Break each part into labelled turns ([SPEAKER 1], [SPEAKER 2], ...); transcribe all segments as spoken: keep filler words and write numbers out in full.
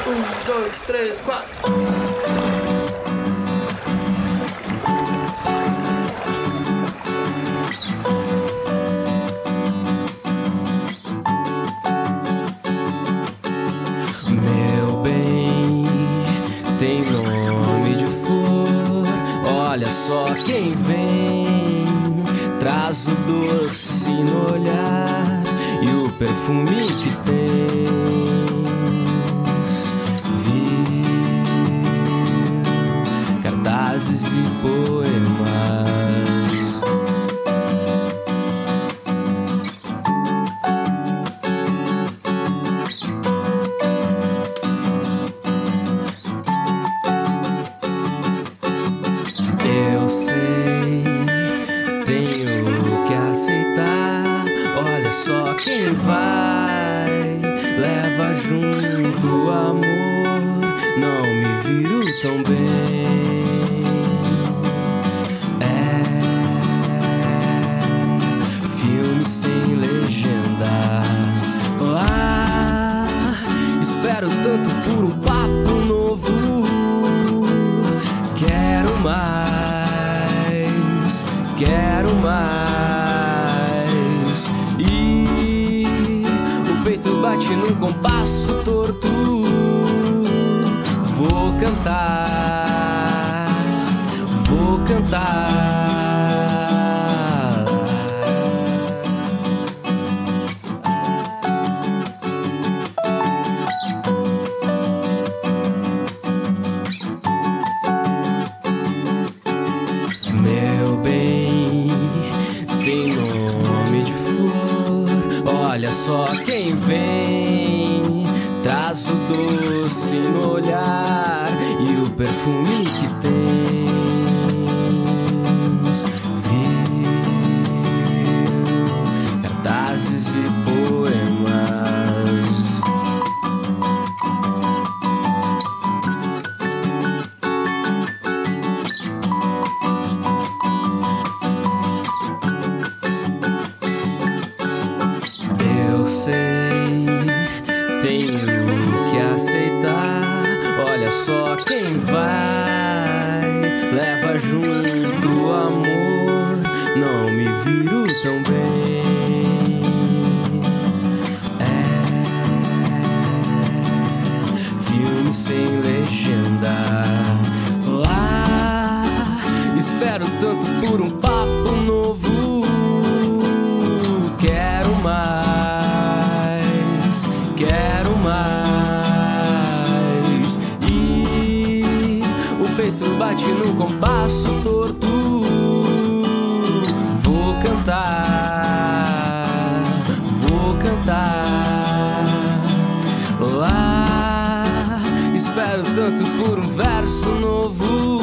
[SPEAKER 1] Um, dois, três, quatro.
[SPEAKER 2] Meu bem, tem nome de flor. Olha só quem vem, traz o doce no olhar e o perfume que tens. Viu cartazes e poemas. Eu sei, tenho que aceitar. Olha só quem vai, leva junto o amor. Não me viro tão bem. É filme sem legenda. Ah, espero tanto por um papo novo. Quero mais, quero mais. E o peito bate num compasso torto. Vou cantar, vou cantar. Meu bem, tem nome de flor. Olha só quem vem, traz o doce no olhar e o perfume que tens. Viu cartazes e poemas. Eu sei, tenho que aceitar. Olha só quem vai, leva junto o amor. Não me viro tão bem. É filme sem legenda. Lá, espero tanto por um papo novo. Quero mais, quero mais. E o peito bate num compasso torto. Vou cantar, vou cantar. Lá, espero tanto por um verso novo.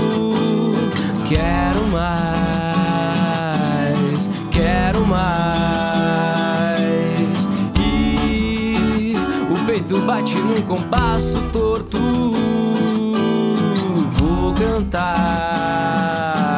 [SPEAKER 2] Quero mais, quero mais. E o peito bate num compasso torto. Vou cantar.